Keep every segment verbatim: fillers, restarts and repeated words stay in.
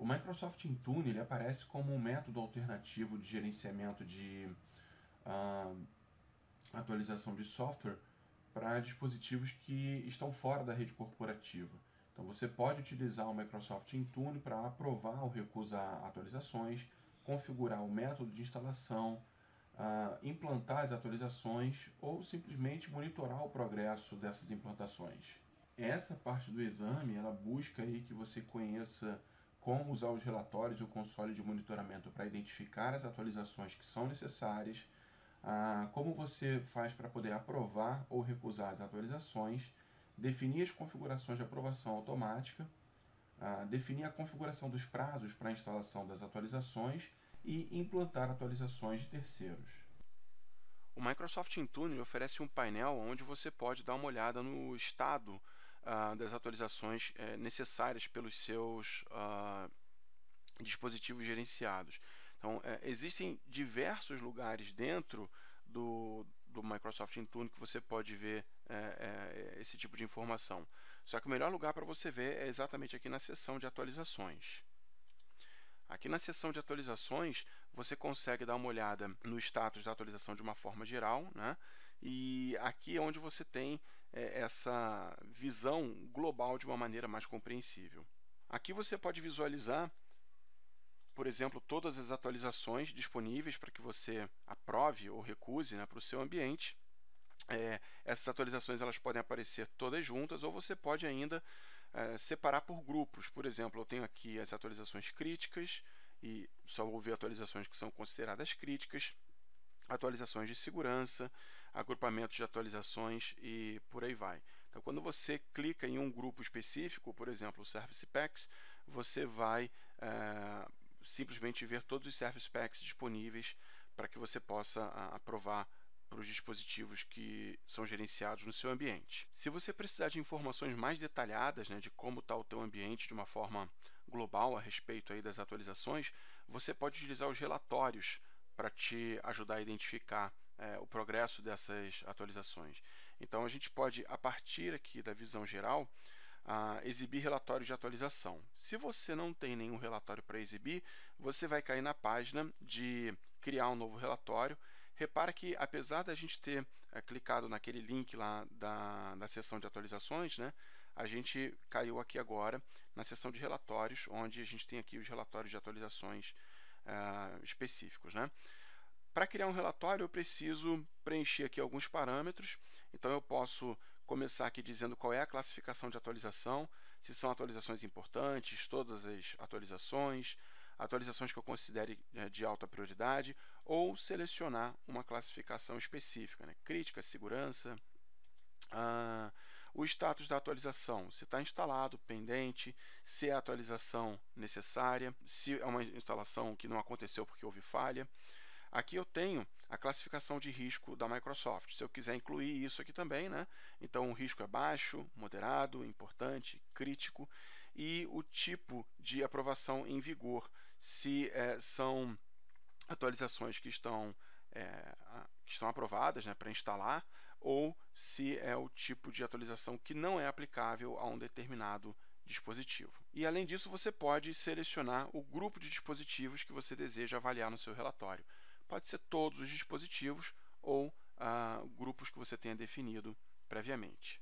O Microsoft Intune ele aparece como um método alternativo de gerenciamento de uh, atualização de software para dispositivos que estão fora da rede corporativa. Então você pode utilizar o Microsoft Intune para aprovar ou recusar atualizações, configurar o método de instalação, uh, implantar as atualizações ou simplesmente monitorar o progresso dessas implantações. Essa parte do exame ela busca aí que você conheça como usar os relatórios e o console de monitoramento para identificar as atualizações que são necessárias, ah, como você faz para poder aprovar ou recusar as atualizações, definir as configurações de aprovação automática, ah, definir a configuração dos prazos para a instalação das atualizações e implantar atualizações de terceiros. O Microsoft Intune oferece um painel onde você pode dar uma olhada no estado uh, das atualizações uh, necessárias pelos seus uh, dispositivos gerenciados. Então, uh, existem diversos lugares dentro do, do Microsoft Intune que você pode ver uh, uh, esse tipo de informação. Só que o melhor lugar para você ver é exatamente aqui na seção de atualizações. Aqui na seção de atualizações, você consegue dar uma olhada no status da atualização de uma forma geral, né? E aqui é onde você tem é, essa visão global de uma maneira mais compreensível. Aqui você pode visualizar, por exemplo, todas as atualizações disponíveis para que você aprove ou recuse, né, para o seu ambiente. É, essas atualizações elas podem aparecer todas juntas ou você pode ainda é, separar por grupos. Por exemplo, eu tenho aqui as atualizações críticas e só vou ver atualizações que são consideradas críticas, atualizações de segurança, agrupamentos de atualizações e por aí vai. Então, quando você clica em um grupo específico, por exemplo, o Service Packs, você vai é, simplesmente ver todos os Service Packs disponíveis para que você possa a, aprovar para os dispositivos que são gerenciados no seu ambiente. Se você precisar de informações mais detalhadas, né, de como está o teu ambiente de uma forma global a respeito aí das atualizações, você pode utilizar os relatórios para te ajudar a identificar é, o progresso dessas atualizações. Então a gente pode, a partir aqui da visão geral, Uh, exibir relatórios de atualização. Se você não tem nenhum relatório para exibir, você vai cair na página de criar um novo relatório. Repara que, apesar da gente ter uh, clicado naquele link lá da, da seção de atualizações, né, a gente caiu aqui agora na seção de relatórios, onde a gente tem aqui os relatórios de atualizações uh, específicos, né? Para criar um relatório, eu preciso preencher aqui alguns parâmetros. Então, eu posso começar aqui dizendo qual é a classificação de atualização, se são atualizações importantes, todas as atualizações, atualizações que eu considere de alta prioridade, ou selecionar uma classificação específica, né? Crítica, segurança, ah, o status da atualização, se está instalado, pendente, se é a atualização necessária, se é uma instalação que não aconteceu porque houve falha. Aqui eu tenho a classificação de risco da Microsoft. Se eu quiser incluir isso aqui também, né? Então o risco é baixo, moderado, importante, crítico e o tipo de aprovação em vigor, se é, são atualizações que estão, é, que estão aprovadas, né, para instalar, ou se é o tipo de atualização que não é aplicável a um determinado dispositivo. E além disso, você pode selecionar o grupo de dispositivos que você deseja avaliar no seu relatório. Pode ser todos os dispositivos ou ah, grupos que você tenha definido previamente.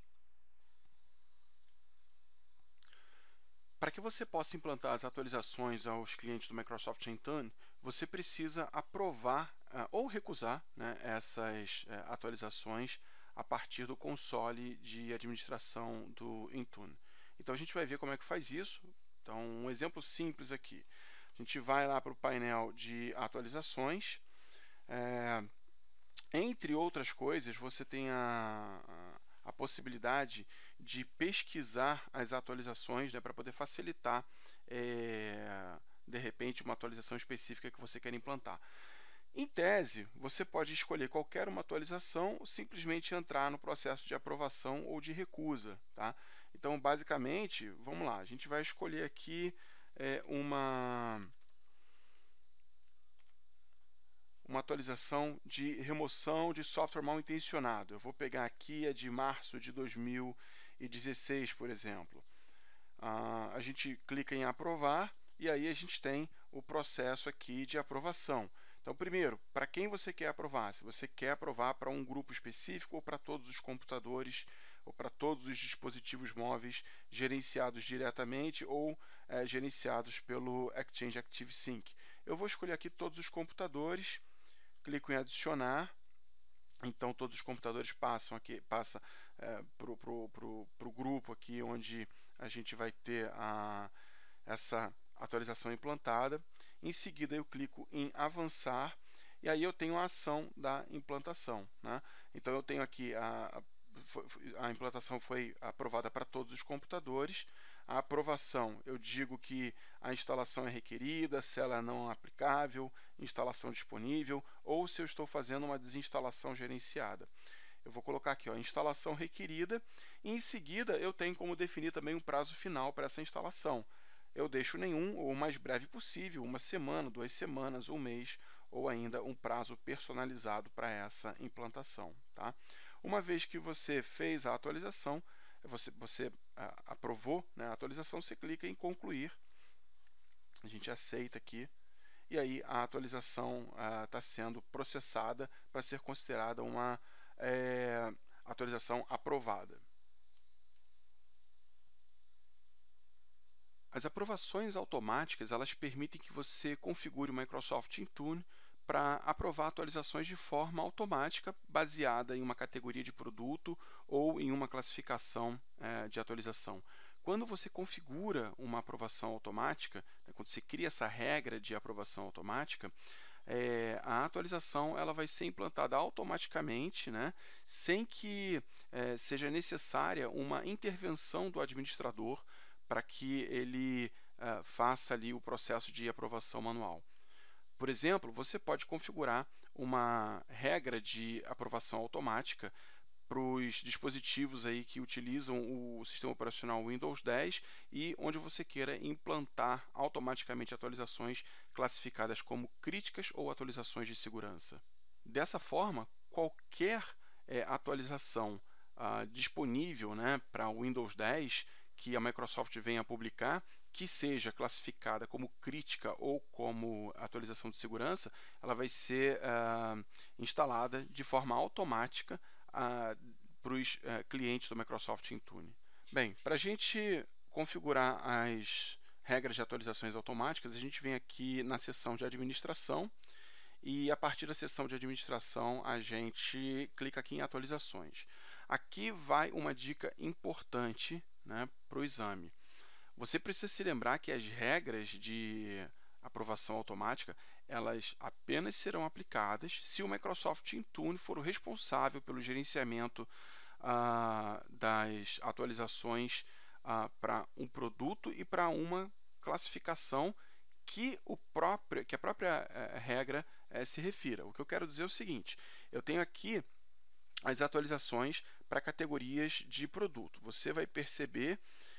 Para que você possa implantar as atualizações aos clientes do Microsoft Intune, você precisa aprovar uh, ou recusar, né, essas uh, atualizações a partir do console de administração do Intune. Então a gente vai ver como é que faz isso. Então, um exemplo simples aqui. A gente vai lá para o painel de atualizações. É, entre outras coisas, você tem a, a, a possibilidade de pesquisar as atualizações, né, para poder facilitar, é, de repente, uma atualização específica que você quer implantar. Em tese, você pode escolher qualquer uma atualização ou simplesmente entrar no processo de aprovação ou de recusa. Tá? Então, basicamente, vamos lá, a gente vai escolher aqui é, uma... uma atualização de remoção de software mal intencionado. Eu vou pegar aqui a de março de dois mil e dezesseis, por exemplo. Uh, a gente clica em aprovar, e aí a gente tem o processo aqui de aprovação. Então, primeiro, para quem você quer aprovar? Se você quer aprovar para um grupo específico ou para todos os computadores ou para todos os dispositivos móveis gerenciados diretamente ou é, gerenciados pelo Exchange ActiveSync. Eu vou escolher aqui todos os computadores, clico em adicionar. Então, todos os computadores passam aqui, passa é, para o grupo aqui, onde a gente vai ter a, essa atualização implantada. Em seguida, eu clico em avançar, e aí eu tenho a ação da implantação, né? Então, eu tenho aqui, a, a implantação foi aprovada para todos os computadores. A aprovação, eu digo que a instalação é requerida, se ela não é aplicável, instalação disponível, ou se eu estou fazendo uma desinstalação gerenciada. Eu vou colocar aqui, ó, instalação requerida, e em seguida eu tenho como definir também um prazo final para essa instalação. Eu deixo nenhum, ou o mais breve possível, uma semana, duas semanas, um mês, ou ainda um prazo personalizado para essa implantação, tá? Uma vez que você fez a atualização, você, você uh, aprovou, né, a atualização, você clica em concluir, a gente aceita aqui, e aí a atualização está uh, sendo processada para ser considerada uma é, atualização aprovada. As aprovações automáticas, elas permitem que você configure o Microsoft Intune para aprovar atualizações de forma automática, baseada em uma categoria de produto ou em uma classificação é, de atualização. Quando você configura uma aprovação automática, né, quando você cria essa regra de aprovação automática, é, a atualização ela vai ser implantada automaticamente, né, sem que é, seja necessária uma intervenção do administrador para que ele é, faça ali o processo de aprovação manual. Por exemplo, você pode configurar uma regra de aprovação automática para os dispositivos aí que utilizam o sistema operacional Windows dez e onde você queira implantar automaticamente atualizações classificadas como críticas ou atualizações de segurança. Dessa forma, qualquer é, atualização ah, disponível, né, para o Windows dez que a Microsoft venha a publicar, que seja classificada como crítica ou como atualização de segurança, ela vai ser uh, instalada de forma automática uh, para os uh, clientes do Microsoft Intune. Bem, para a gente configurar as regras de atualizações automáticas, a gente vem aqui na seção de administração e a partir da seção de administração a gente clica aqui em atualizações. Aqui vai uma dica importante, né, para o exame. Você precisa se lembrar que as regras de aprovação automática, elas apenas serão aplicadas se o Microsoft Intune for o responsável pelo gerenciamento ah, das atualizações ah, para um produto e para uma classificação que, o próprio, que a própria eh, regra eh, se refira. O que eu quero dizer é o seguinte, eu tenho aqui as atualizações para categorias de produto. Você vai perceber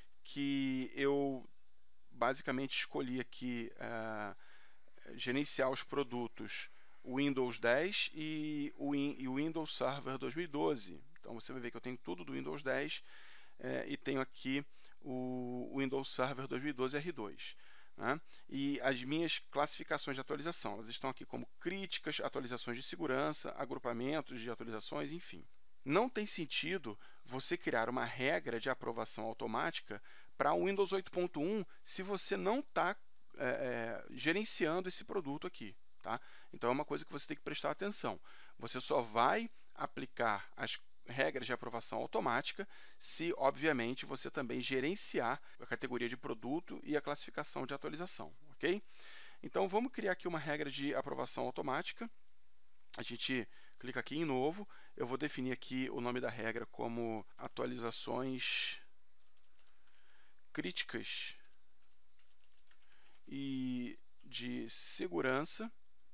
que eu basicamente escolhi aqui uh, gerenciar os produtos Windows dez e o, e o Windows Server dois mil e doze. Então você vai ver que eu tenho tudo do Windows dez uh, e tenho aqui o Windows Server dois mil e doze R dois. Né? E as minhas classificações de atualização, elas estão aqui como críticas, atualizações de segurança, agrupamentos de atualizações, enfim. Não tem sentido você criar uma regra de aprovação automática para o Windows oito ponto um se você não está é, é, gerenciando esse produto aqui. Tá? Então é uma coisa que você tem que prestar atenção. Você só vai aplicar as regras de aprovação automática se, obviamente, você também gerenciar a categoria de produto e a classificação de atualização. Ok? Então vamos criar aqui uma regra de aprovação automática. A gente clica aqui em novo, eu vou definir aqui o nome da regra como atualizações críticas e de segurança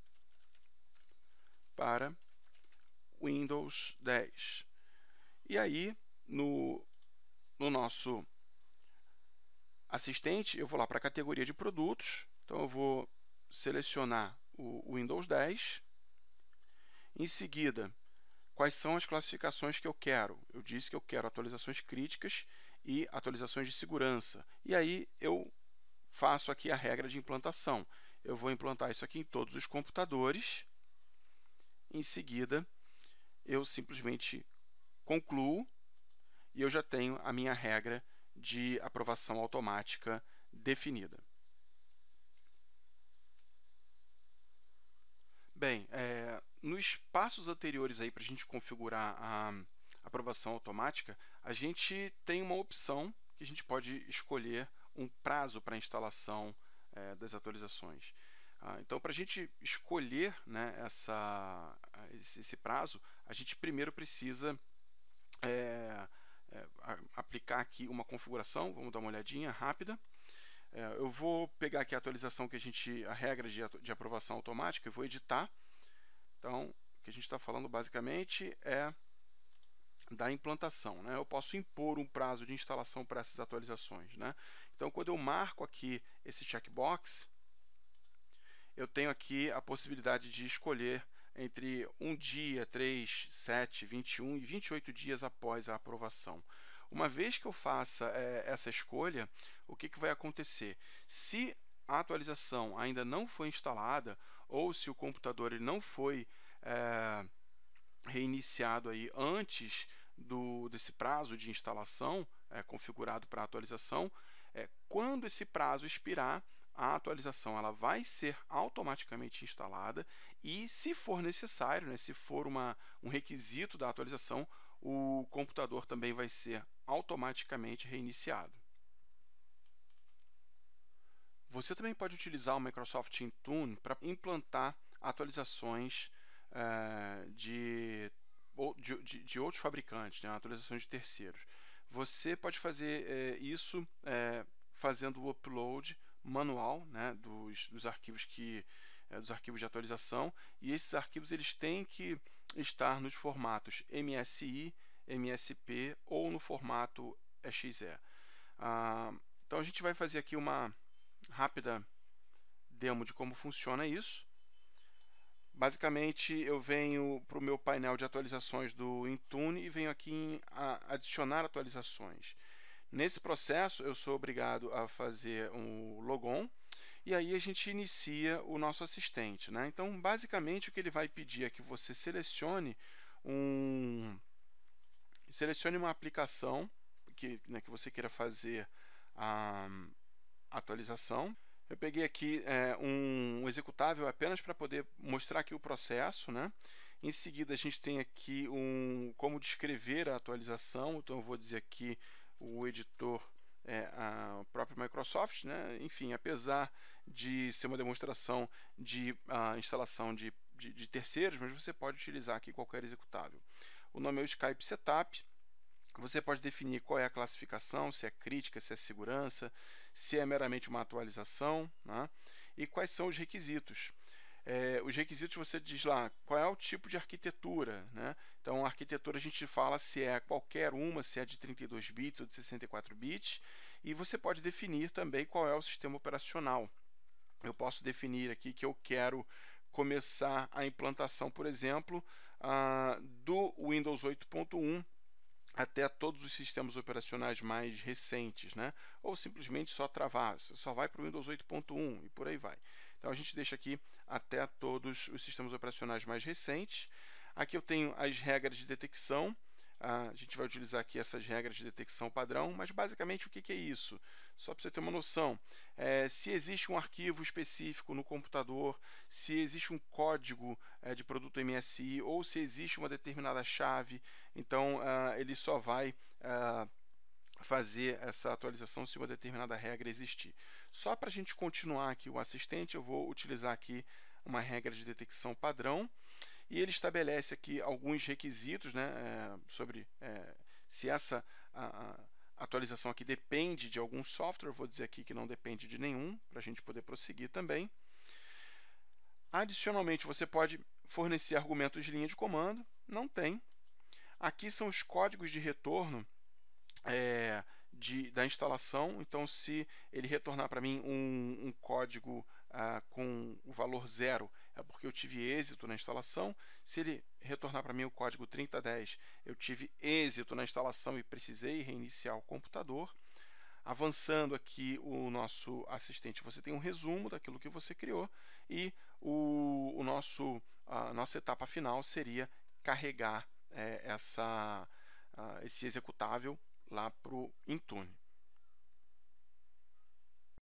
para Windows dez. E aí, no, no nosso assistente, eu vou lá para a categoria de produtos, então eu vou selecionar o Windows dez. Em seguida, quais são as classificações que eu quero? Eu disse que eu quero atualizações críticas e atualizações de segurança. E aí eu faço aqui a regra de implantação. Eu vou implantar isso aqui em todos os computadores. Em seguida, eu simplesmente concluo e eu já tenho a minha regra de aprovação automática definida. Bem, é, nos passos anteriores aí para a gente configurar a aprovação automática, a gente tem uma opção que a gente pode escolher um prazo para a instalação é, das atualizações. Ah, então, para a gente escolher, né, essa, esse, esse prazo, a gente primeiro precisa é, é, aplicar aqui uma configuração. Vamos dar uma olhadinha rápida. É, eu vou pegar aqui a atualização que a gente, a regra de, de aprovação automática, e vou editar. Então, o que a gente está falando basicamente é da implantação, né? Eu posso impor um prazo de instalação para essas atualizações, né? Então, quando eu marco aqui esse checkbox, eu tenho aqui a possibilidade de escolher entre um dia, três, sete, vinte e um e vinte e oito dias após a aprovação. Uma vez que eu faça é, essa escolha, o que, que vai acontecer? Se a atualização ainda não foi instalada, ou se o computador ele não foi é, reiniciado aí antes do, desse prazo de instalação é, configurado para atualização, é, quando esse prazo expirar, a atualização ela vai ser automaticamente instalada e, se for necessário, né, se for uma, um requisito da atualização, o computador também vai ser automaticamente reiniciado. Você também pode utilizar o Microsoft Intune para implantar atualizações é, de, de, de outros fabricantes, né, atualizações de terceiros. Você pode fazer é, isso é, fazendo o upload manual, né, dos, dos arquivos que é, dos arquivos de atualização, e esses arquivos eles têm que estar nos formatos M S I, M S P ou no formato E X E. Ah, então a gente vai fazer aqui uma rápida demo de como funciona isso. Basicamente, eu venho para o meu painel de atualizações do Intune e venho aqui em a, adicionar atualizações. Nesse processo, eu sou obrigado a fazer um logon e aí a gente inicia o nosso assistente, né? Então, basicamente, o que ele vai pedir é que você selecione um selecione uma aplicação que, né, que você queira fazer a atualização. Eu peguei aqui é, um executável apenas para poder mostrar aqui o processo, né? Em seguida, a gente tem aqui um como descrever a atualização. Então, eu vou dizer aqui o editor é a própria Microsoft, né? Enfim, apesar de ser uma demonstração de a instalação de, de, de terceiros, mas você pode utilizar aqui qualquer executável. O nome é o Skype Setup. Você pode definir qual é a classificação, se é crítica, se é segurança, se é meramente uma atualização, né? E quais são os requisitos. É, os requisitos você diz lá qual é o tipo de arquitetura, né? Então, a arquitetura a gente fala se é qualquer uma, se é de trinta e dois bits ou de sessenta e quatro bits, e você pode definir também qual é o sistema operacional. Eu posso definir aqui que eu quero começar a implantação, por exemplo, uh, do Windows oito ponto um até todos os sistemas operacionais mais recentes, né? Ou simplesmente só travar, só vai para o Windows oito ponto um e por aí vai. Então a gente deixa aqui até todos os sistemas operacionais mais recentes. Aqui eu tenho as regras de detecção. A gente vai utilizar aqui essas regras de detecção padrão, mas basicamente o que é isso? Só para você ter uma noção, é, se existe um arquivo específico no computador, se existe um código é, de produto M S I ou se existe uma determinada chave, então uh, ele só vai uh, fazer essa atualização se uma determinada regra existir. Só para a gente continuar aqui o assistente, eu vou utilizar aqui uma regra de detecção padrão. E ele estabelece aqui alguns requisitos, né, é, sobre é, se essa a, a atualização aqui depende de algum software. Vou dizer aqui que não depende de nenhum, para a gente poder prosseguir também. Adicionalmente, você pode fornecer argumentos de linha de comando. Não tem. Aqui são os códigos de retorno é, de, da instalação. Então, se ele retornar para mim um, um código ah, com o valor zero, é porque eu tive êxito na instalação. Se ele retornar para mim o código trinta dez, eu tive êxito na instalação e precisei reiniciar o computador. avançando aqui o nosso assistente, você tem um resumo daquilo que você criou e o, o nosso, a nossa etapa final seria carregar é, essa, a, esse executável lá para o Intune.